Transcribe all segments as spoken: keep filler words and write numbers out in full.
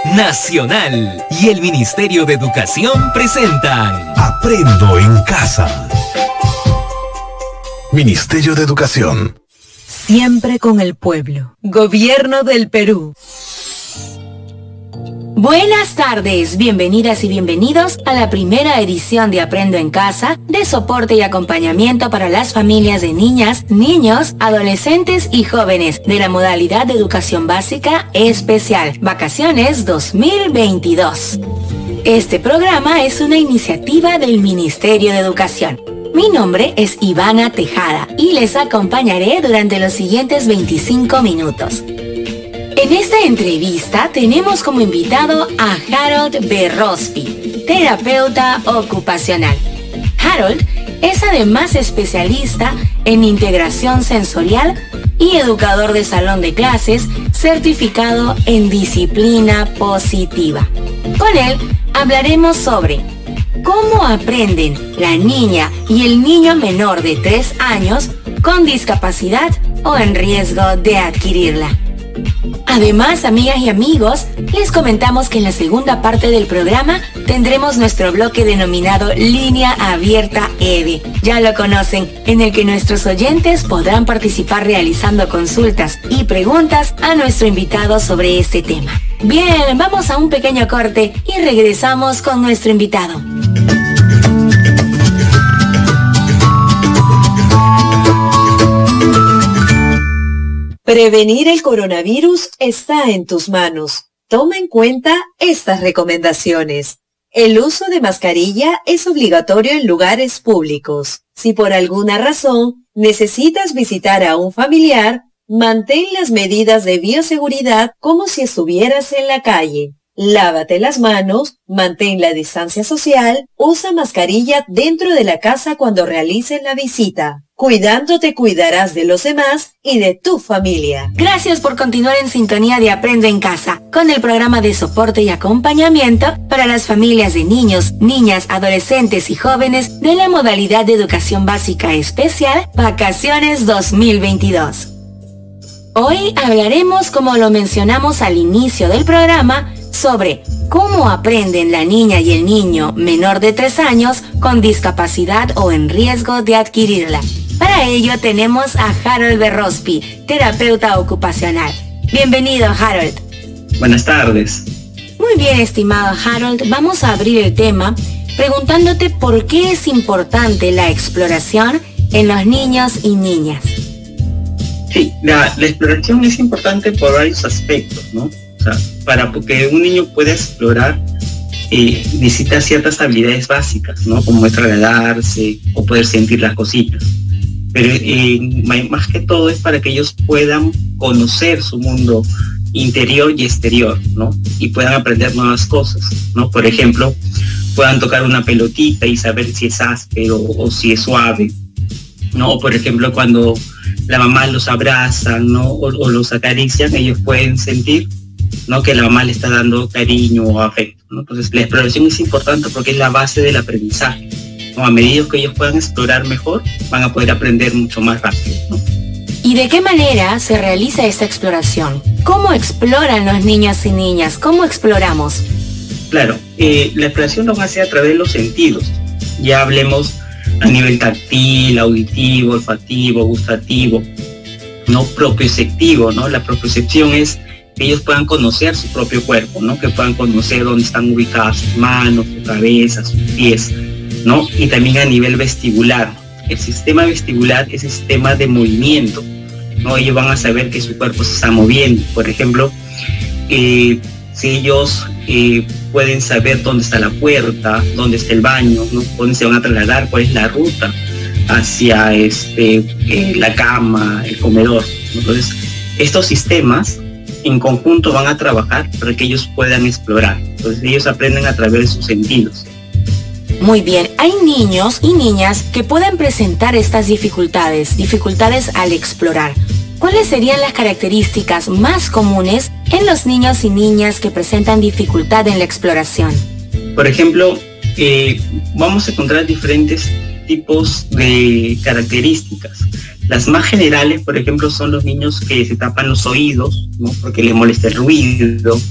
Nacional y el Ministerio de Educación presentan Aprendo en Casa. Ministerio de Educación. Siempre con el pueblo. Gobierno del Perú. Buenas tardes, bienvenidas y bienvenidos a la primera edición de Aprendo en Casa, de soporte y acompañamiento para las familias de niñas, niños, adolescentes y jóvenes de la modalidad de educación básica especial, Vacaciones dos mil veintidós. Este programa es una iniciativa del Ministerio de Educación. Mi nombre es Ivana Tejada y les acompañaré durante los siguientes veinticinco minutos. En esta entrevista tenemos como invitado a Harold Berrospi, terapeuta ocupacional. Harold es además especialista en integración sensorial y educador de salón de clases certificado en disciplina positiva. Con él hablaremos sobre cómo aprenden la niña y el niño menor de tres años con discapacidad o en riesgo de adquirirla. Además, amigas y amigos, les comentamos que en la segunda parte del programa tendremos nuestro bloque denominado Línea Abierta E D E. Ya lo conocen, en el que nuestros oyentes podrán participar realizando consultas y preguntas a nuestro invitado sobre este tema. Bien, vamos a un pequeño corte y regresamos con nuestro invitado. Prevenir el coronavirus está en tus manos. Toma en cuenta estas recomendaciones. El uso de mascarilla es obligatorio en lugares públicos. Si por alguna razón necesitas visitar a un familiar, mantén las medidas de bioseguridad como si estuvieras en la calle. Lávate las manos, mantén la distancia social, usa mascarilla dentro de la casa cuando realices la visita. Cuidándote cuidarás de los demás y de tu familia. Gracias por continuar en sintonía de Aprendo en Casa, con el programa de soporte y acompañamiento para las familias de niños, niñas, adolescentes y jóvenes de la modalidad de educación básica especial Vacaciones dos mil veintidós. Hoy hablaremos, como lo mencionamos al inicio del programa, sobre cómo aprenden la niña y el niño menor de tres años con discapacidad o en riesgo de adquirirla. Para ello tenemos a Harold Berrospi, terapeuta ocupacional. Bienvenido, Harold. Buenas tardes. Muy bien, estimado Harold, vamos a abrir el tema preguntándote por qué es importante la exploración en los niños y niñas. Sí, la, la exploración es importante por varios aspectos, ¿no? O sea, para que un niño pueda explorar, eh, necesita ciertas habilidades básicas, ¿no? Como es trasladarse o poder sentir las cositas. Pero eh, más que todo es para que ellos puedan conocer su mundo interior y exterior, ¿no? Y puedan aprender nuevas cosas, ¿no? Por ejemplo, puedan tocar una pelotita y saber si es áspero o si es suave, ¿no? O por ejemplo, cuando la mamá los abraza, ¿no? O, o los acarician, ellos pueden sentir, ¿no? Que la mamá le está dando cariño o afecto, ¿no? Entonces la exploración es importante porque es la base del aprendizaje, ¿no? A medida que ellos puedan explorar mejor, van a poder aprender mucho más rápido, ¿no? ¿Y de qué manera se realiza esta exploración? ¿Cómo exploran los niños y niñas? ¿Cómo exploramos? Claro, eh, la exploración lo va a hacer a través de los sentidos. Ya hablemos a nivel táctil, auditivo, olfativo, gustativo, no propioceptivo, ¿no? La propiocepción es que ellos puedan conocer su propio cuerpo, ¿no? Que puedan conocer dónde están ubicadas sus manos, su cabeza, sus pies, ¿no? Y también a nivel vestibular. El sistema vestibular es el sistema de movimiento, ¿no? Ellos van a saber que su cuerpo se está moviendo. Por ejemplo, eh, si ellos eh, pueden saber dónde está la puerta, dónde está el baño, ¿no? Dónde se van a trasladar, cuál es la ruta hacia este, eh, la cama, el comedor. Entonces, estos sistemas en conjunto van a trabajar para que ellos puedan explorar. Entonces ellos aprenden a través de sus sentidos. Muy bien, hay niños y niñas que pueden presentar estas dificultades, dificultades al explorar. ¿Cuáles serían las características más comunes en los niños y niñas que presentan dificultad en la exploración? Por ejemplo, eh, vamos a encontrar diferentes tipos de características. Las más generales, por ejemplo, son los niños que se tapan los oídos, ¿no? Porque les molesta el ruido,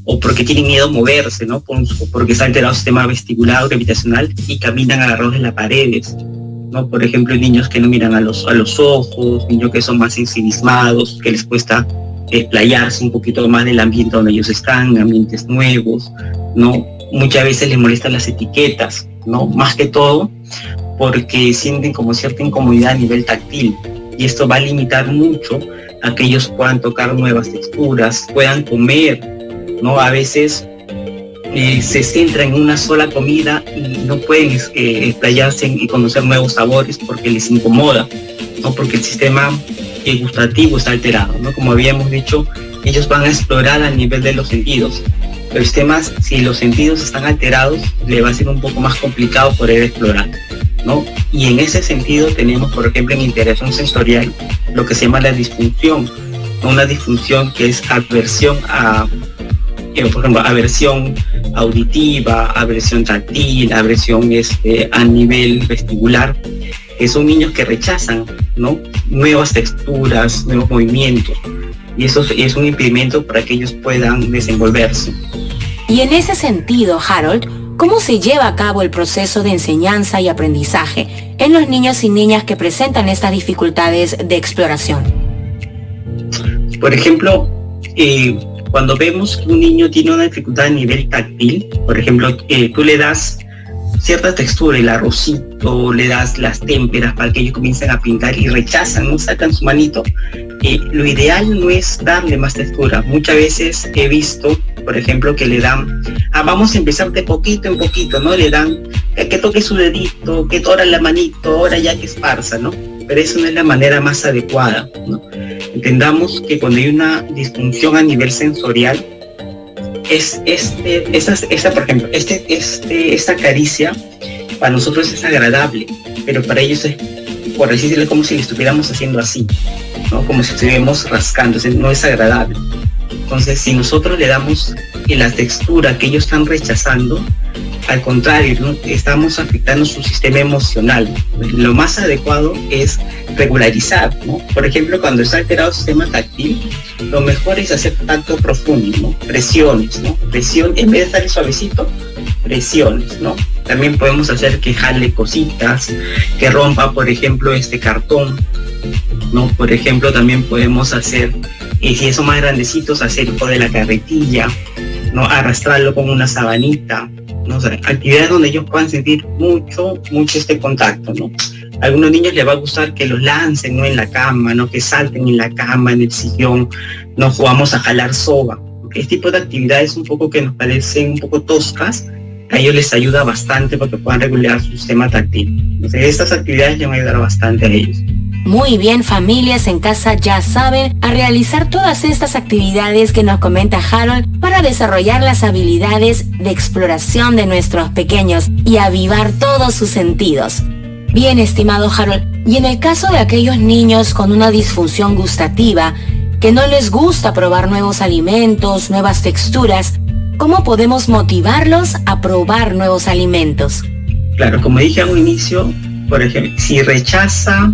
o porque tienen miedo a moverse, ¿no? Por, porque está alterado el sistema vestibular o gravitacional y caminan agarrados en las paredes, ¿no? Por ejemplo, niños que no miran a los, a los ojos, niños que son más ensimismados, que les cuesta explayarse un poquito más del ambiente donde ellos están, ambientes nuevos, ¿no? Muchas veces les molestan las etiquetas, ¿no? Más que todo porque sienten como cierta incomodidad a nivel táctil, y esto va a limitar mucho a que ellos puedan tocar nuevas texturas, puedan comer, ¿no? A veces eh, se centran en una sola comida y no pueden eh, explayarse y conocer nuevos sabores porque les incomoda, ¿no? Porque el sistema eh, gustativo está alterado, ¿no? Como habíamos dicho, ellos van a explorar a nivel de los sentidos. Pero el sistema, si los sentidos están alterados, le va a ser un poco más complicado poder explorar, ¿no? Y en ese sentido tenemos, por ejemplo, en interacción sensorial, lo que se llama la disfunción, una disfunción que es aversión a, eh, por ejemplo, aversión auditiva, aversión táctil, aversión este, a nivel vestibular, que son niños que rechazan, ¿no? Nuevas texturas, nuevos movimientos, y eso es un impedimento para que ellos puedan desenvolverse. Y en ese sentido, Harold, ¿cómo se lleva a cabo el proceso de enseñanza y aprendizaje en los niños y niñas que presentan estas dificultades de exploración? Por ejemplo, eh, cuando vemos que un niño tiene una dificultad a nivel táctil, por ejemplo, eh, tú le das cierta textura, el arrocito, le das las témperas para que ellos comiencen a pintar y rechazan, no sacan su manito, eh, lo ideal no es darle más textura. Muchas veces he visto, por ejemplo, que le dan, ah, vamos a empezar de poquito en poquito, ¿no? Le dan eh, que toque su dedito, que ahora la manito, ahora ya que esparza, ¿no? Pero eso no es la manera más adecuada, ¿no? Entendamos que cuando hay una disfunción a nivel sensorial, es este, esa, esa, por ejemplo, este, este, esta caricia para nosotros es agradable, pero para ellos es, por así decirlo, como si le estuviéramos haciendo así, ¿no? Como si estuviéramos rascando, no es agradable. Entonces, si nosotros le damos la textura que ellos están rechazando, al contrario, ¿no? Estamos afectando su sistema emocional. Lo más adecuado es regularizar, ¿no? Por ejemplo, cuando está alterado el sistema táctil, lo mejor es hacer tacto profundo, ¿no? Presiones, ¿no? Presión, en vez de estar suavecito, presiones, ¿no? También podemos hacer que jale cositas, que rompa, por ejemplo, este cartón, ¿no? Por ejemplo, también podemos hacer, y si son más grandecitos, hacer el juego de la carretilla, ¿no? Arrastrarlo con una sabanita, ¿no? O sea, actividades donde ellos puedan sentir mucho, mucho este contacto, ¿no? A algunos niños les va a gustar que los lancen, ¿no? En la cama, ¿no? Que salten en la cama, en el sillón, no jugamos a jalar soga. Este tipo de actividades un poco que nos parecen un poco toscas, a ellos les ayuda bastante para que puedan regular su sistema táctil. Entonces, estas actividades les van a ayudar bastante a ellos. Muy bien, familias en casa ya saben a realizar todas estas actividades que nos comenta Harold para desarrollar las habilidades de exploración de nuestros pequeños y avivar todos sus sentidos. Bien, estimado Harold, y en el caso de aquellos niños con una disfunción gustativa, que no les gusta probar nuevos alimentos, nuevas texturas, ¿cómo podemos motivarlos a probar nuevos alimentos? Claro, como dije a un inicio, por ejemplo, si rechaza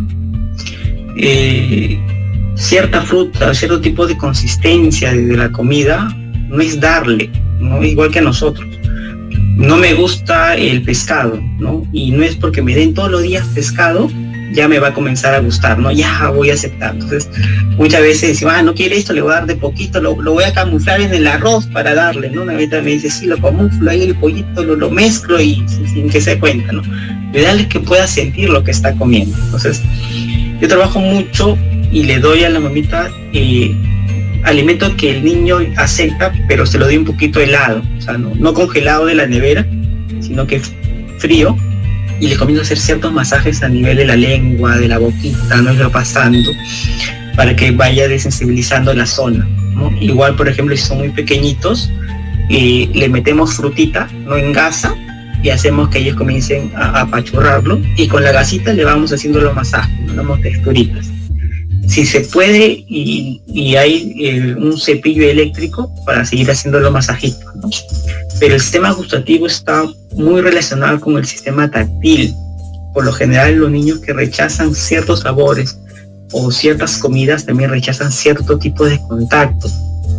Eh, cierta fruta, cierto tipo de consistencia de la comida, no es darle, ¿no? Igual que a nosotros. No me gusta el pescado, ¿no? Y no es porque me den todos los días pescado, ya me va a comenzar a gustar, ¿no? Ya voy a aceptar. Entonces, muchas veces decimos, ah, no quiere esto, le voy a dar de poquito, lo, lo voy a camuflar en el arroz para darle, ¿no? Una vez me dice, sí, lo camuflo ahí el pollito, lo, lo mezclo y sin, sin que se cuenta, ¿no? Lo ideal es que pueda sentir lo que está comiendo. Entonces, yo trabajo mucho y le doy a la mamita eh, alimento que el niño acepta, pero se lo doy un poquito helado, o sea, no, no congelado de la nevera, sino que frío, y le comienzo a hacer ciertos masajes a nivel de la lengua, de la boquita, no lo pasando, para que vaya desensibilizando la zona, ¿no? Igual, por ejemplo, si son muy pequeñitos, eh, le metemos frutita, no en gasa, y hacemos que ellos comiencen a apachurrarlo, y con la gasita le vamos haciendo los masajes, le damos texturitas. Si se puede, y, y hay eh, un cepillo eléctrico para seguir haciendo los masajitos, ¿no? Pero el sistema gustativo está muy relacionado con el sistema táctil. Por lo general, los niños que rechazan ciertos sabores o ciertas comidas también rechazan cierto tipo de contacto.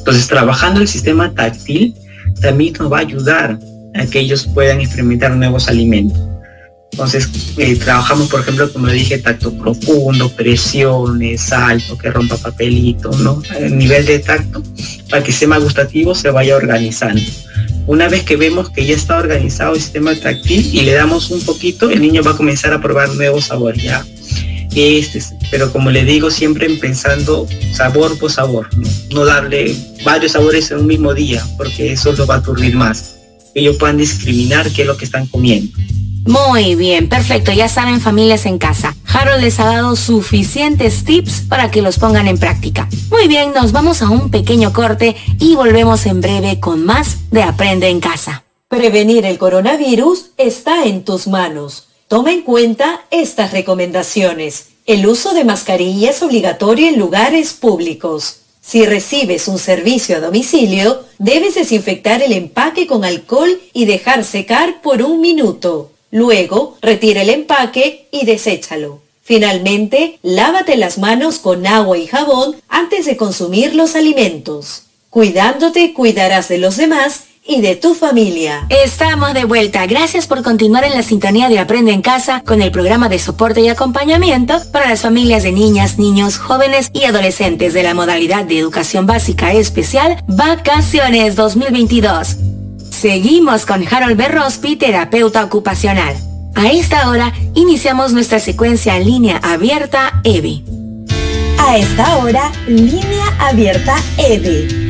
Entonces, trabajando el sistema táctil también nos va a ayudar a que ellos puedan experimentar nuevos alimentos. Entonces, eh, trabajamos, por ejemplo, como dije, tacto profundo, presiones, salto, que rompa papelito, ¿no? El nivel de tacto, para que el sistema gustativo se vaya organizando. Una vez que vemos que ya está organizado el sistema táctil y le damos un poquito, el niño va a comenzar a probar nuevos sabores, ¿ya? Este, pero como le digo, siempre pensando sabor por sabor, ¿no? No darle varios sabores en un mismo día, porque eso los va a aturdir más. Que ellos puedan discriminar qué es lo que están comiendo. Muy bien, perfecto. Ya saben, familias en casa, Harold les ha dado suficientes tips para que los pongan en práctica. Muy bien, nos vamos a un pequeño corte y volvemos en breve con más de Aprende en Casa. Prevenir el coronavirus está en tus manos. Toma en cuenta estas recomendaciones. El uso de mascarilla es obligatorio en lugares públicos. Si recibes un servicio a domicilio, debes desinfectar el empaque con alcohol y dejar secar por un minuto. Luego, retira el empaque y deséchalo. Finalmente, lávate las manos con agua y jabón antes de consumir los alimentos. Cuidándote, cuidarás de los demás y de tu familia. Estamos de vuelta. Gracias por continuar en la sintonía de Aprende en Casa con el programa de soporte y acompañamiento para las familias de niñas, niños, jóvenes y adolescentes de la modalidad de educación básica especial Vacaciones dos mil veintidós. Seguimos con Harold Berrospi, terapeuta ocupacional. A esta hora iniciamos nuestra secuencia en línea abierta E V E. A esta hora, línea abierta E V E.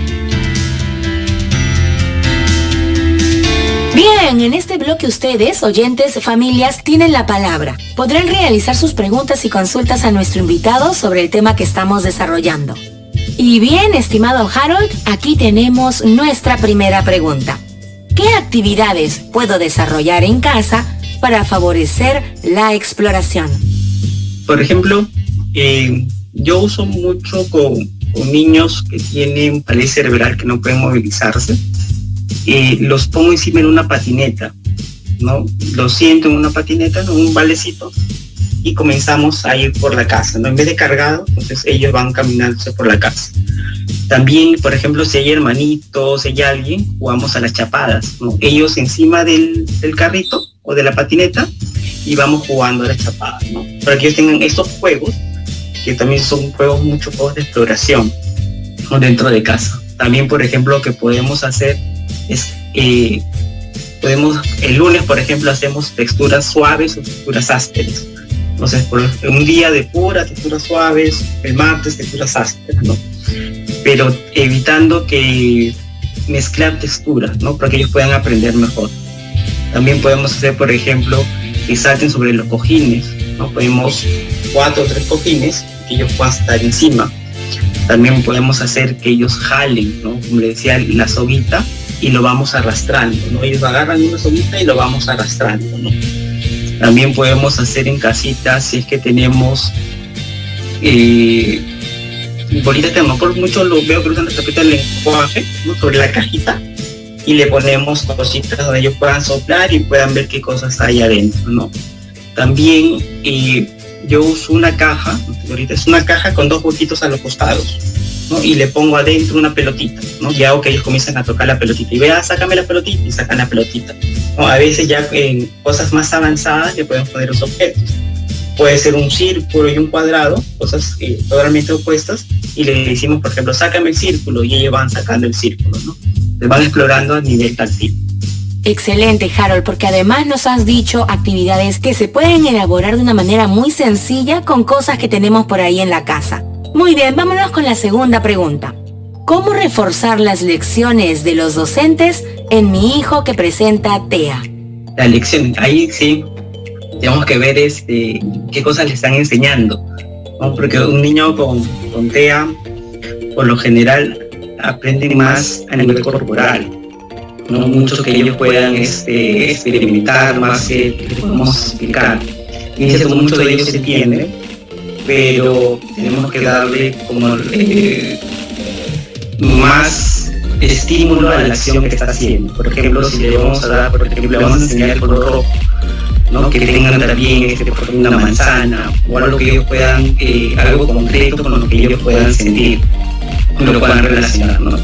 Bien, en este bloque ustedes, oyentes, familias, tienen la palabra. Podrán realizar sus preguntas y consultas a nuestro invitado sobre el tema que estamos desarrollando. Y bien, estimado Harold, aquí tenemos nuestra primera pregunta. ¿Qué actividades puedo desarrollar en casa para favorecer la exploración? Por ejemplo, eh, yo uso mucho con, con niños que tienen parálisis cerebral, que no pueden movilizarse. Eh, los pongo encima en una patineta, ¿no? Los siento en una patineta, en un valecito, y comenzamos a ir por la casa, ¿no? En vez de cargado, entonces ellos van caminándose por la casa. También, por ejemplo, si hay hermanitos, si hay alguien, jugamos a las chapadas, ¿no? Ellos encima del, del carrito o de la patineta y vamos jugando a las chapadas, ¿no? Para que ellos tengan estos juegos, que también son juegos, muchos juegos de exploración, ¿no? Dentro de casa. También, por ejemplo, lo que podemos hacer es, eh, podemos, el lunes, por ejemplo, hacemos texturas suaves o texturas ásperas. Entonces, por un día de pura texturas suaves, el martes texturas ásperas, ¿no? Pero evitando que mezclar texturas, ¿no? Para que ellos puedan aprender mejor. También podemos hacer, por ejemplo, que salten sobre los cojines, ¿no? Podemos cuatro o tres cojines que ellos puedan estar encima. También podemos hacer que ellos jalen, ¿no? Como le decía, la soguita, y lo vamos arrastrando, ¿no? Ellos agarran una soguita y lo vamos arrastrando, ¿no? También podemos hacer en casita, si es que tenemos eh, bolitas de termopor, muchos lo veo que usan la tapita del lenguaje, ¿no? Sobre la cajita, y le ponemos cositas donde ellos puedan soplar y puedan ver qué cosas hay adentro, ¿no? También eh, yo uso una caja, ahorita es una caja con dos huequitos a los costados, ¿no? Y le pongo adentro una pelotita, ¿no? Y hago que ellos comiencen a tocar la pelotita y vea, sácame la pelotita y sacan la pelotita, ¿no? A veces ya en cosas más avanzadas le podemos poner los objetos. Puede ser un círculo y un cuadrado, cosas eh, totalmente opuestas, y le decimos, por ejemplo, sácame el círculo, y ellos van sacando el círculo, ¿no? Se van explorando a nivel táctil. Excelente, Harold, porque además nos has dicho actividades que se pueden elaborar de una manera muy sencilla con cosas que tenemos por ahí en la casa. Muy bien, vámonos con la segunda pregunta. ¿Cómo reforzar las lecciones de los docentes en mi hijo que presenta T E A? La lección, ahí sí, tenemos que ver este, qué cosas le están enseñando, ¿no? Porque un niño con, con T E A, por lo general, aprende más a nivel corporal, ¿no? Mucho que ellos puedan este, experimentar, más que les podemos explicar. Y eso mucho de ellos se entiende, pero tenemos que darle como eh, más estímulo a la acción que está haciendo. Por ejemplo, si le vamos a dar, por ejemplo, le vamos a enseñar el color rojo, ¿no? Que tengan también este, por ejemplo, una manzana o algo que ellos puedan, eh, algo concreto con lo que ellos puedan sentir. lo puedan relacionar, ¿no?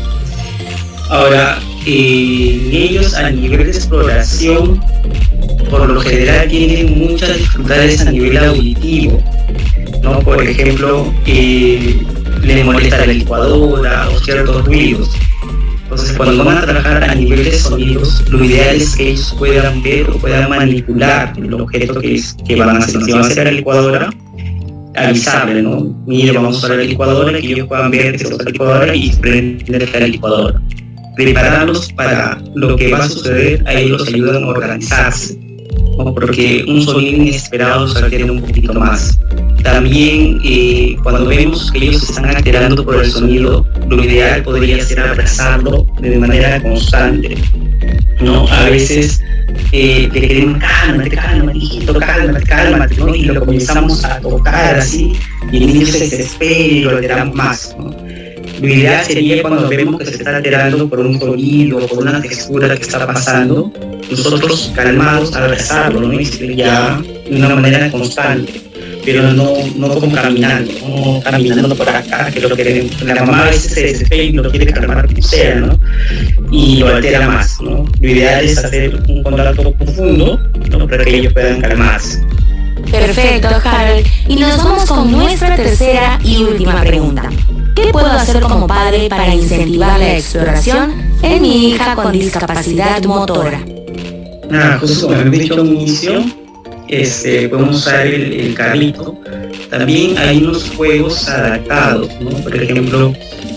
Ahora, eh, ellos a nivel de exploración, por lo general tienen muchas dificultades a nivel auditivo, ¿no? Por ejemplo, eh, les molesta la licuadora o ciertos ruidos. Entonces, cuando van a trabajar a nivel de sonidos, lo ideal es que ellos puedan ver o puedan manipular el objeto que, es, que van a hacer. Si van a hacer la licuadora, avisarle, ¿no? Mire, vamos a usar la licuadora, que ellos puedan ver que se usa la licuadora y prender la licuadora. Prepararlos para lo que va a suceder, a ellos los ayudan a organizarse, ¿no? Porque un sonido inesperado se retiene un poquito más. También eh, cuando vemos que ellos se están alterando por el sonido, lo ideal podría ser abrazarlo de manera constante, ¿no? A veces eh, le queremos cálmate, cálmate, hijito, cálmate, cálmate, ¿no? Y lo comenzamos a tocar así y el niño se desespera y lo alteramos más, ¿no? Lo ideal sería cuando vemos que se está alterando por un sonido o por una textura que está pasando, nosotros calmados abrazarlo, ¿no? Y ya de una manera constante, pero no, no como caminando, no caminando por acá, que lo queremos. La mamá a veces se desespera y lo quiere calmar como sea, ¿no? Y lo altera más, ¿no? Lo ideal es hacer un contacto profundo, ¿no? Para que ellos puedan calmarse. Perfecto, Harold. Y nos vamos con nuestra tercera y última pregunta. ¿Qué puedo hacer como padre para incentivar la exploración en mi hija con discapacidad motora? Ah, justo como he dicho al inicio, este, podemos usar el, el carrito. También hay unos juegos adaptados, ¿no? Por ejemplo,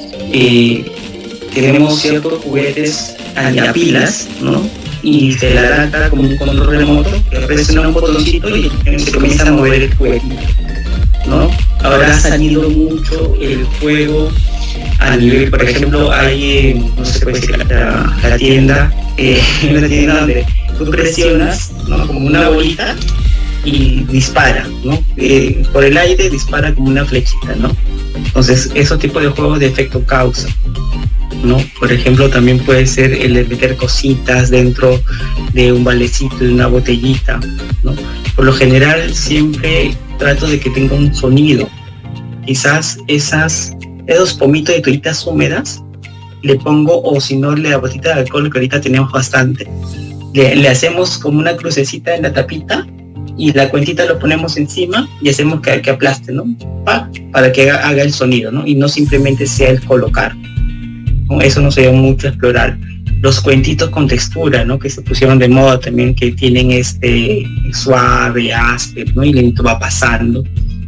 eh, tenemos ciertos juguetes a pilas, ¿no? Y se le adapta como un control remoto que presiona un botoncito y se comienza a mover el juguete, ¿no? Ahora ha salido mucho el juego a nivel, por ejemplo, hay, eh, no sé, puede decir, la, la tienda, eh, una tienda donde tú presionas, ¿no? Como una bolita y dispara, ¿no? Eh, por el aire dispara como una flechita, ¿no? Entonces, esos tipos de juegos de efecto causa, ¿no? Por ejemplo, también puede ser el de meter cositas dentro de un valecito, de una botellita, ¿no? Por lo general siempre trato de que tenga un sonido. Quizás esas, esos pomitos de toallitas húmedas le pongo, o si no, la botita de alcohol que ahorita tenemos bastante, le, le hacemos como una crucecita en la tapita y la cuentita lo ponemos encima y hacemos que, que aplaste, ¿no? Pa, para que haga, haga el sonido, ¿no? Y no simplemente sea el colocar, ¿no? Eso nos ayuda mucho a explorar. Los cuentitos con textura, ¿no? Que se pusieron de moda también, que tienen este suave, áspero, ¿no? Y lento va pasando.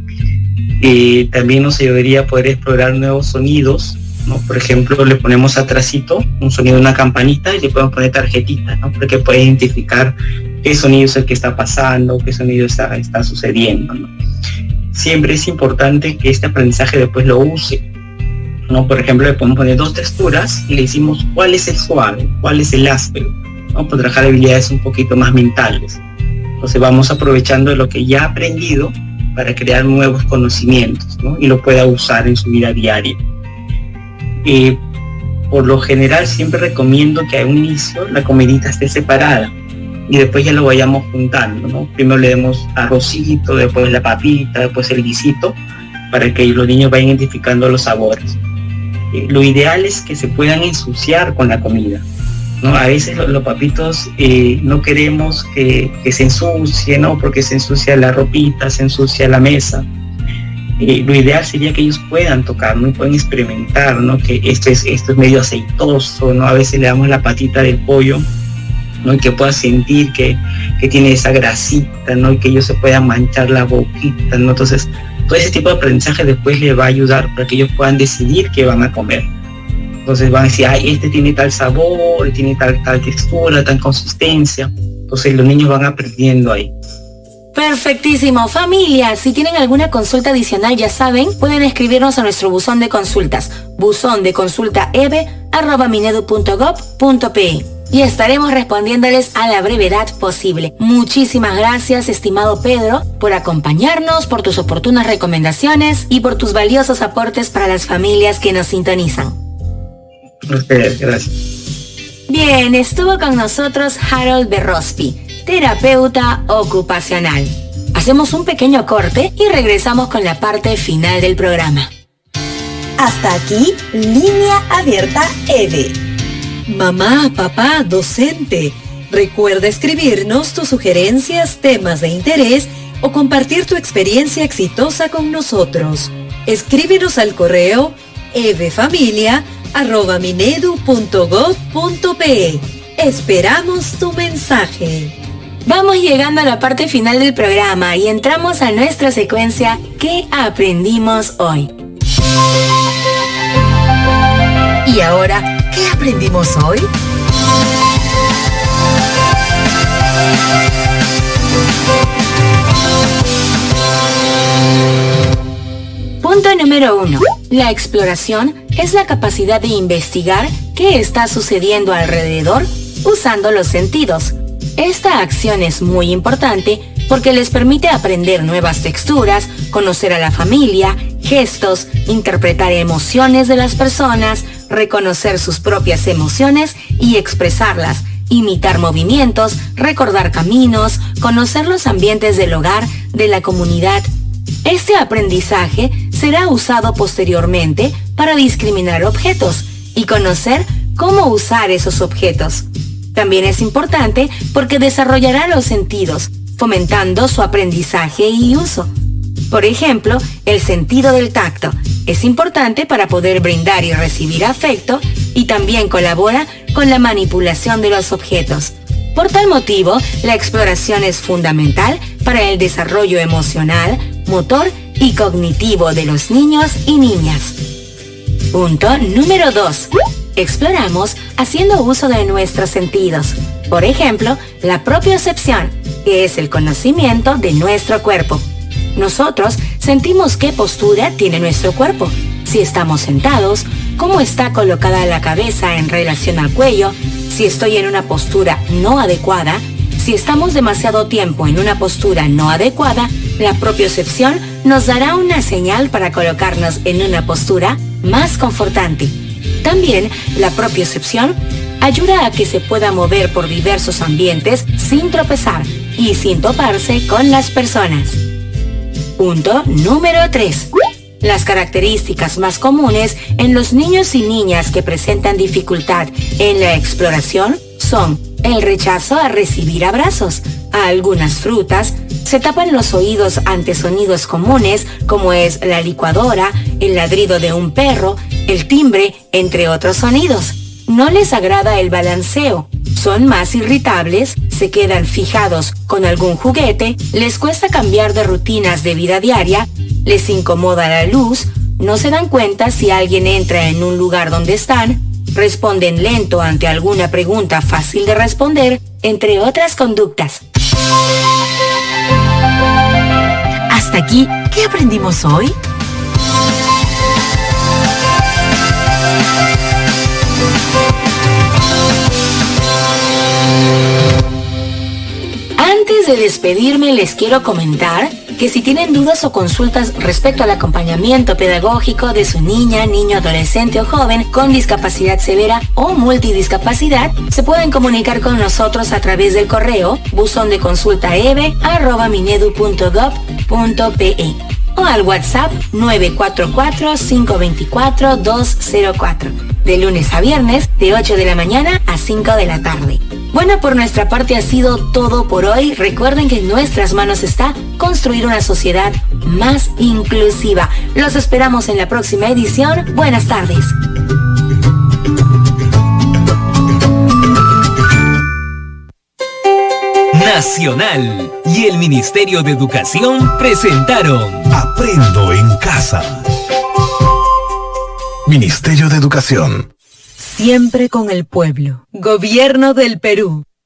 Eh, también nos ayudaría a poder explorar nuevos sonidos, ¿no? Por ejemplo, le ponemos atrásito un sonido de una campanita y le podemos poner tarjetita, ¿no? Porque puede identificar qué sonido es el que está pasando, qué sonido está, está sucediendo, ¿no? Siempre es importante que este aprendizaje después lo use, ¿no? Por ejemplo, le podemos poner dos texturas y le decimos cuál es el suave, cuál es el áspero, ¿no? Para trabajar habilidades un poquito más mentales. Entonces vamos aprovechando de lo que ya ha aprendido para crear nuevos conocimientos, ¿no? Y lo pueda usar en su vida diaria. Eh, por lo general siempre recomiendo que a un inicio la comidita esté separada y después ya lo vayamos juntando, ¿no? Primero le demos arrocito, después la papita, después el guisito, para que los niños vayan identificando los sabores. Eh, lo ideal es que se puedan ensuciar con la comida, ¿no? A veces los, los papitos eh, no queremos que, que se ensucie, ¿no? Porque se ensucia la ropita, se ensucia la mesa. Eh, lo ideal sería que ellos puedan tocar, ¿no? Y puedan experimentar, ¿no? Que esto es, esto es medio aceitoso, ¿no? A veces le damos la patita del pollo, ¿no? Y que pueda sentir que, que tiene esa grasita, ¿no? Y que ellos se puedan manchar la boquita, ¿no? Entonces, todo ese tipo de aprendizaje después les va a ayudar para que ellos puedan decidir qué van a comer. Entonces van a decir, ay, este tiene tal sabor, tiene tal, tal textura, tal consistencia. Entonces los niños van aprendiendo ahí. Perfectísimo, familia. Si tienen alguna consulta adicional, ya saben, pueden escribirnos a nuestro buzón de consultas, buzón de consulta eve arroba minedu punto gob punto pe, y estaremos respondiéndoles a la brevedad posible. Muchísimas gracias, estimado Pedro, por acompañarnos, por tus oportunas recomendaciones y por tus valiosos aportes para las familias que nos sintonizan. Ustedes, gracias. Bien, estuvo con nosotros Harold Berrospi, terapeuta ocupacional. Hacemos un pequeño corte y regresamos con la parte final del programa. Hasta aquí, Línea Abierta E V E. Mamá, papá, docente, recuerda escribirnos tus sugerencias, temas de interés o compartir tu experiencia exitosa con nosotros. Escríbenos al correo evefamilia arroba minedu punto gob punto pe. Esperamos tu mensaje. Vamos llegando a la parte final del programa y entramos a nuestra secuencia ¿Qué aprendimos hoy? Y ahora, ¿qué aprendimos hoy? Punto número uno. La exploración es la capacidad de investigar qué está sucediendo alrededor usando los sentidos. Esta acción es muy importante porque les permite aprender nuevas texturas, conocer a la familia, gestos, interpretar emociones de las personas, reconocer sus propias emociones y expresarlas, imitar movimientos, recordar caminos, conocer los ambientes del hogar, de la comunidad. Este aprendizaje será usado posteriormente para discriminar objetos y conocer cómo usar esos objetos. También es importante porque desarrollará los sentidos, fomentando su aprendizaje y uso. Por ejemplo, el sentido del tacto es importante para poder brindar y recibir afecto y también colabora con la manipulación de los objetos. Por tal motivo, la exploración es fundamental para el desarrollo emocional, motor y cognitivo de los niños y niñas. Punto número dos. Exploramos haciendo uso de nuestros sentidos. Por ejemplo, la propiocepción, que es el conocimiento de nuestro cuerpo. Nosotros sentimos qué postura tiene nuestro cuerpo, si estamos sentados, cómo está colocada la cabeza en relación al cuello, si estoy en una postura no adecuada, si estamos demasiado tiempo en una postura no adecuada, la propiocepción nos dará una señal para colocarnos en una postura más confortante. También la propiocepción ayuda a que se pueda mover por diversos ambientes sin tropezar y sin toparse con las personas. Punto número tres. Las características más comunes en los niños y niñas que presentan dificultad en la exploración son el rechazo a recibir abrazos. A algunas frutas se tapan los oídos ante sonidos comunes como es la licuadora, el ladrido de un perro, el timbre, entre otros sonidos. No les agrada el balanceo, son más irritables, se quedan fijados con algún juguete, les cuesta cambiar de rutinas de vida diaria, les incomoda la luz, no se dan cuenta si alguien entra en un lugar donde están, responden lento ante alguna pregunta fácil de responder, entre otras conductas. Hasta aquí, ¿qué aprendimos hoy? Antes de despedirme, les quiero comentar que si tienen dudas o consultas respecto al acompañamiento pedagógico de su niña, niño, adolescente o joven con discapacidad severa o multidiscapacidad, se pueden comunicar con nosotros a través del correo buzón de consulta eve arroba minedu punto gob punto pe o al WhatsApp nueve cuatro cuatro, cinco dos cuatro, dos cero cuatro, de lunes a viernes de ocho de la mañana a cinco de la tarde. Bueno, por nuestra parte ha sido todo por hoy. Recuerden que en nuestras manos está construir una sociedad más inclusiva. Los esperamos en la próxima edición. Buenas tardes. Nacional y el Ministerio de Educación presentaron Aprendo en Casa. Ministerio de Educación. Siempre con el pueblo. Gobierno del Perú.